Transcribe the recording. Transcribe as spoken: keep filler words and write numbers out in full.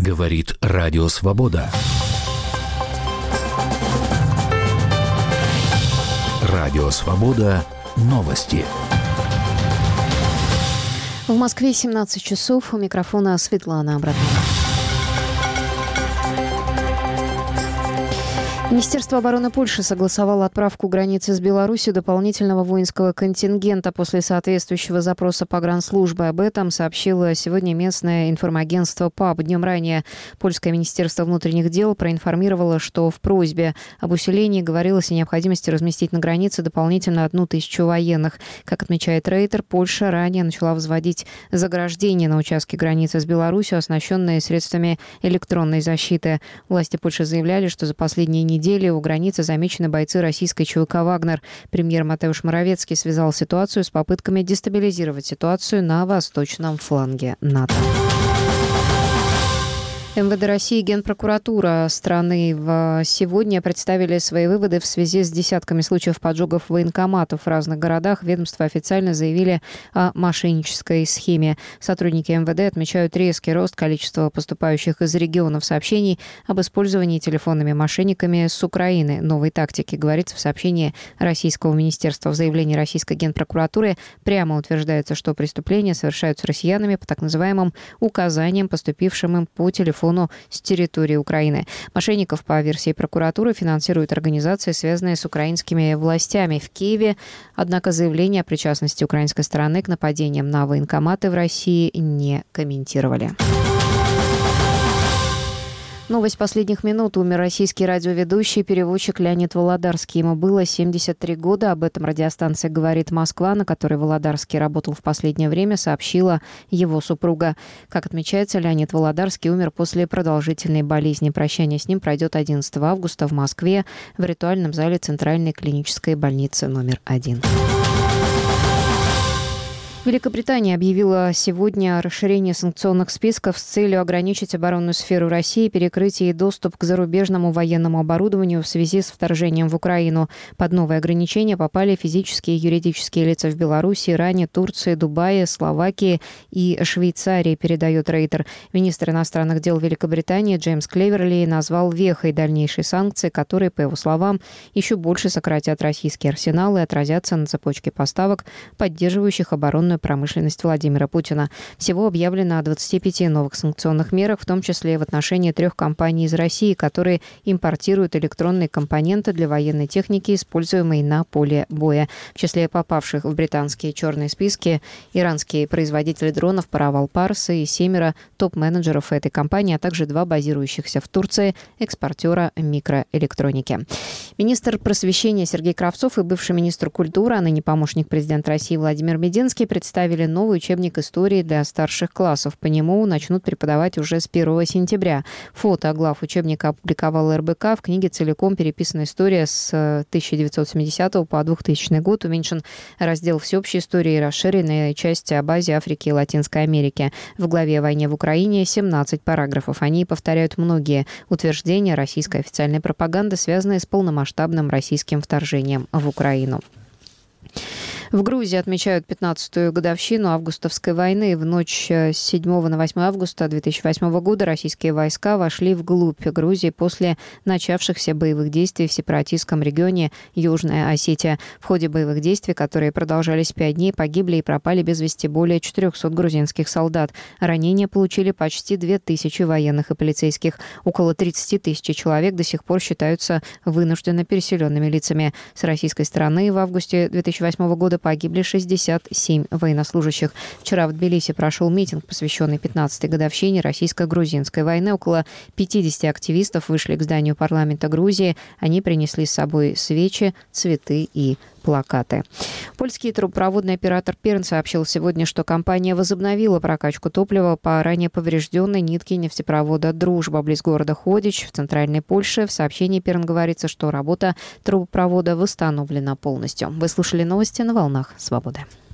Говорит Радио Свобода. Радио Свобода. Новости. В Москве семнадцать часов. У микрофона Светлана Абрамова. Министерство обороны Польши согласовало отправку границы с Беларусью дополнительного воинского контингента после соответствующего запроса погранслужбы. Об этом сообщило сегодня местное информагентство ПАП. Днем ранее Польское министерство внутренних дел проинформировало, что в просьбе об усилении говорилось о необходимости разместить на границе дополнительно одну тысячу военных. Как отмечает Рейтер, Польша ранее начала возводить заграждения на участке границы с Беларусью, оснащенные средствами электронной защиты. Власти Польши заявляли, что за последние недели недели у границы замечены бойцы российской ЧВК «Вагнер». Премьер Матеуш Моровецкий связал ситуацию с попытками дестабилизировать ситуацию на восточном фланге НАТО. МВД России и Генпрокуратура страны сегодня представили свои выводы в связи с десятками случаев поджогов военкоматов в разных городах. Ведомства официально заявили о мошеннической схеме. Сотрудники МВД отмечают резкий рост количества поступающих из регионов сообщений об использовании телефонными мошенниками с Украины. Новой тактики, говорится в сообщении Российского министерства. В заявлении Российской Генпрокуратуры прямо утверждается, что преступления совершаются россиянами по так называемым указаниям, поступившим им по телефону с территории Украины. Мошенников, по версии прокуратуры, финансируют организации, связанные с украинскими властями в Киеве. Однако заявление о причастности украинской стороны к нападениям на военкоматы в России не комментировали. Новость последних минут. Умер российский радиоведущий, переводчик Леонид Володарский. Ему было семьдесят три года. Об этом радиостанция «Говорит Москва», на которой Володарский работал в последнее время, сообщила его супруга. Как отмечается, Леонид Володарский умер после продолжительной болезни. Прощание с ним пройдет одиннадцатого августа в Москве в ритуальном зале Центральной клинической больницы номер один. Великобритания объявила сегодня о расширении санкционных списков с целью ограничить оборонную сферу России, перекрыть ей доступ к зарубежному военному оборудованию в связи с вторжением в Украину. Под новые ограничения попали физические и юридические лица в Беларуси, Иране, Турции, Дубае, Словакии и Швейцарии, передает Рейтер. Министр иностранных дел Великобритании Джеймс Клеверли назвал вехой дальнейшие санкции, которые, по его словам, еще больше сократят российский арсенал и отразятся на цепочке поставок, поддерживающих оборонную промышленность Владимира Путина. Всего объявлено о двадцати пяти новых санкционных мерах, в том числе в отношении трех компаний из России, которые импортируют электронные компоненты для военной техники, используемой на поле боя. В числе попавших в британские черные списки иранские производители дронов Паравал Парс и семеро топ-менеджеров этой компании, а также два базирующихся в Турции экспортера микроэлектроники. Министр просвещения Сергей Кравцов и бывший министр культуры, а ныне помощник президента России Владимир Мединский представили новый учебник истории для старших классов. По нему начнут преподавать уже с первого сентября. Фото глав учебника опубликовал эр бэ ка. В книге целиком переписана история с тысяча девятьсот семидесятого по двухтысячный год. Уменьшен раздел всеобщей истории и расширенная часть об Азии, Африке и Латинской Америке. В главе о войне в Украине семнадцать параграфов. Они повторяют многие утверждения российской официальной пропаганды, связанные с полномасштабным российским вторжением в Украину. В Грузии отмечают пятнадцатую годовщину августовской войны. В ночь с седьмого на восьмое августа две тысячи восьмого года российские войска вошли вглубь Грузии после начавшихся боевых действий в сепаратистском регионе Южная Осетия. В ходе боевых действий, которые продолжались пять дней, погибли и пропали без вести более четырехсот грузинских солдат. Ранения получили почти две тысячи военных и полицейских. Около тридцати тысяч человек до сих пор считаются вынужденно переселенными лицами. С российской стороны в августе две тысячи восьмого года погибли шестьдесят семь военнослужащих. Вчера в Тбилиси прошел митинг, посвященный пятнадцатой годовщине российско-грузинской войны. Около пятидесяти активистов вышли к зданию парламента Грузии. Они принесли с собой свечи, цветы и плакаты. Польский трубопроводный оператор Перн сообщил сегодня, что компания возобновила прокачку топлива по ранее поврежденной нитке нефтепровода «Дружба» близ города Ходич в центральной Польше. В сообщении Перн говорится, что работа трубопровода восстановлена полностью. Вы слушали новости на волнах «Свободы».